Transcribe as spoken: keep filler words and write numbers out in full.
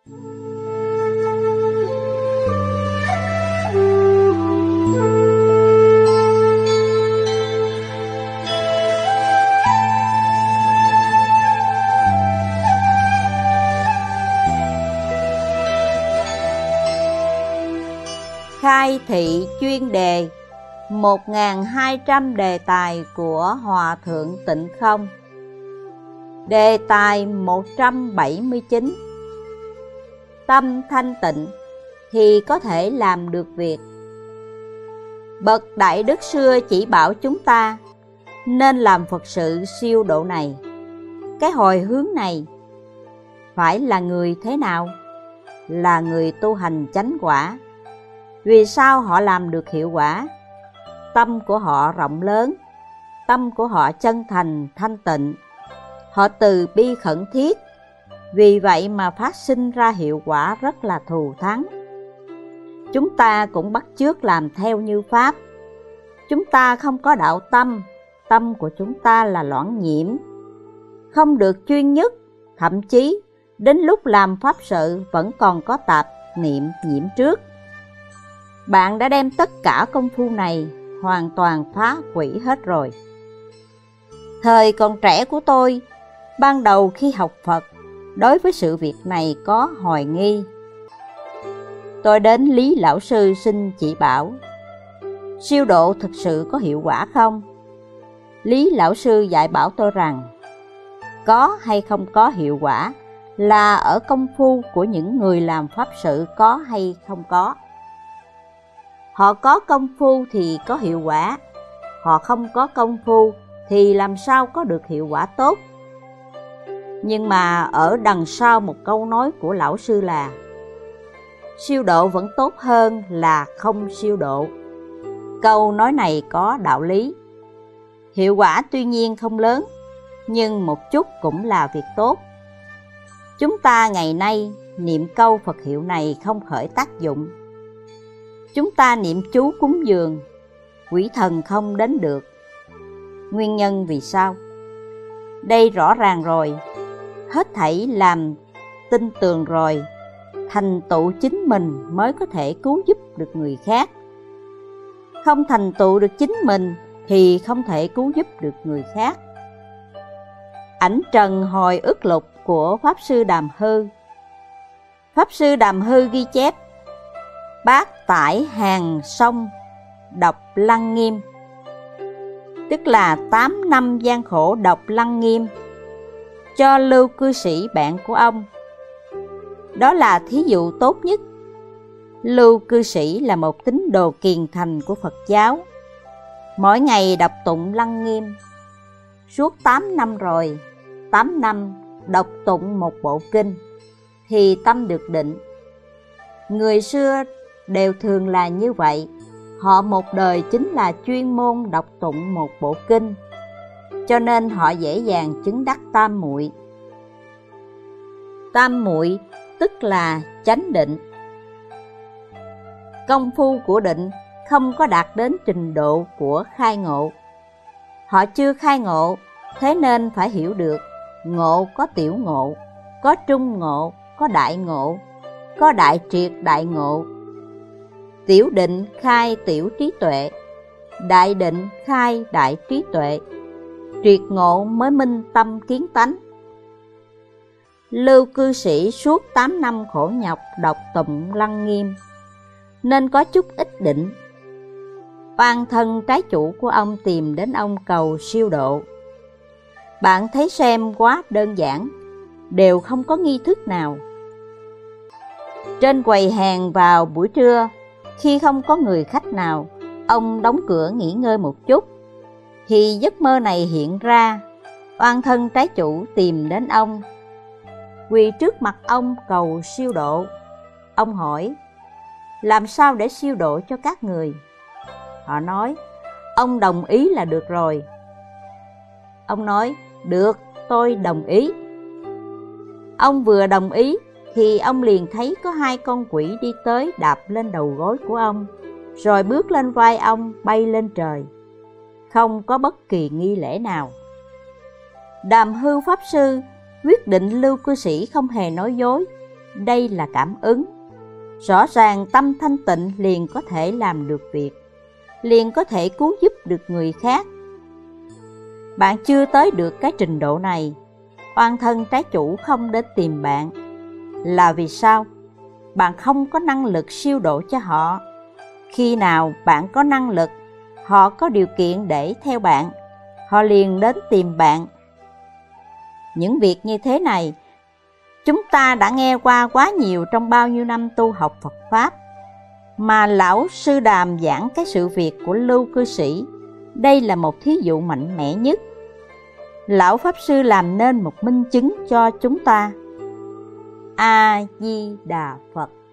Khai thị chuyên đề một nghìn hai trăm đề tài của Hòa Thượng Tịnh Không. Đề tài một trăm bảy mươi chín. Tâm thanh tịnh thì có thể làm được việc. Bậc Đại Đức xưa chỉ bảo chúng ta nên làm Phật sự siêu độ này. Cái hồi hướng này phải là người thế nào? Là người tu hành chánh quả. Vì sao họ làm được hiệu quả? Tâm của họ rộng lớn, tâm của họ chân thành, thanh tịnh, họ từ bi khẩn thiết, vì vậy mà phát sinh ra hiệu quả rất là thù thắng. Chúng ta cũng bắt chước làm theo như Pháp. Chúng ta không có đạo tâm, tâm của chúng ta là loãng nhiễm, không được chuyên nhất, thậm chí đến lúc làm Pháp sự vẫn còn có tạp niệm nhiễm trước. Bạn đã đem tất cả công phu này hoàn toàn phá hủy hết rồi. Thời còn trẻ của tôi, ban đầu khi học Phật, đối với sự việc này có hoài nghi. Tôi đến Lý Lão Sư xin chỉ bảo, siêu độ thực sự có hiệu quả không? Lý Lão Sư dạy bảo tôi rằng, có hay không có hiệu quả là ở công phu của những người làm Pháp sự có hay không có. Họ có công phu thì có hiệu quả, họ không có công phu thì làm sao có được hiệu quả tốt. Nhưng mà ở đằng sau một câu nói của Lão Sư là, siêu độ vẫn tốt hơn là không siêu độ. Câu nói này có đạo lý. Hiệu quả tuy nhiên không lớn, nhưng một chút cũng là việc tốt. Chúng ta ngày nay niệm câu Phật hiệu này không khởi tác dụng. Chúng ta niệm chú cúng dường, quỷ thần không đến được. Nguyên nhân vì sao? Đây rõ ràng rồi, hết thảy làm tin tường rồi, thành tựu chính mình mới có thể cứu giúp được người khác. Không thành tựu được chính mình thì không thể cứu giúp được người khác. Ảnh trần hồi ức lục của Pháp Sư Đàm Hư. Pháp Sư Đàm Hư ghi chép, bát tải hàng sông đọc Lăng Nghiêm, tức là tám năm gian khổ đọc Lăng Nghiêm cho Lưu cư sĩ bạn của ông. Đó là thí dụ tốt nhất. Lưu cư sĩ là một tín đồ kiền thành của Phật giáo, mỗi ngày đọc tụng Lăng Nghiêm. Suốt tám năm rồi, tám năm đọc tụng một bộ kinh thì tâm được định. Người xưa đều thường là như vậy, họ một đời chính là chuyên môn đọc tụng một bộ kinh, cho nên họ dễ dàng chứng đắc tam muội. Tam muội tức là chánh định. Công phu của định không có đạt đến trình độ của khai ngộ. Họ chưa khai ngộ, thế nên phải hiểu được ngộ có tiểu ngộ, có trung ngộ, có đại ngộ, có đại triệt đại ngộ. Tiểu định khai tiểu trí tuệ, đại định khai đại trí tuệ, triệt ngộ mới minh tâm kiến tánh. Lưu cư sĩ suốt tám năm khổ nhọc đọc tụng Lăng Nghiêm, nên có chút ít định. Oan thân trái chủ của ông tìm đến ông cầu siêu độ. Bạn thấy xem quá đơn giản, đều không có nghi thức nào. Trên quầy hàng vào buổi trưa, khi không có người khách nào, ông đóng cửa nghỉ ngơi một chút, thì giấc mơ này hiện ra. Oan thân trái chủ tìm đến ông, quỳ trước mặt ông cầu siêu độ. Ông hỏi, làm sao để siêu độ cho các người? Họ nói, ông đồng ý là được rồi. Ông nói, được, tôi đồng ý. Ông vừa đồng ý thì ông liền thấy có hai con quỷ đi tới đạp lên đầu gối của ông, rồi bước lên vai ông bay lên trời. Không có bất kỳ nghi lễ nào. Đàm Hư Pháp Sư quyết định Lưu cư sĩ không hề nói dối, đây là cảm ứng. Rõ ràng tâm thanh tịnh liền có thể làm được việc, liền có thể cứu giúp được người khác. Bạn chưa tới được cái trình độ này, oan thân trái chủ không đến tìm bạn. Là vì sao? Bạn không có năng lực siêu độ cho họ. Khi nào bạn có năng lực, họ có điều kiện để theo bạn, họ liền đến tìm bạn. Những việc như thế này, chúng ta đã nghe qua quá nhiều trong bao nhiêu năm tu học Phật Pháp. Mà Lão Sư Đàm giảng cái sự việc của Lưu Cư Sĩ, đây là một thí dụ mạnh mẽ nhất. Lão Pháp Sư làm nên một minh chứng cho chúng ta. A Di Đà Phật.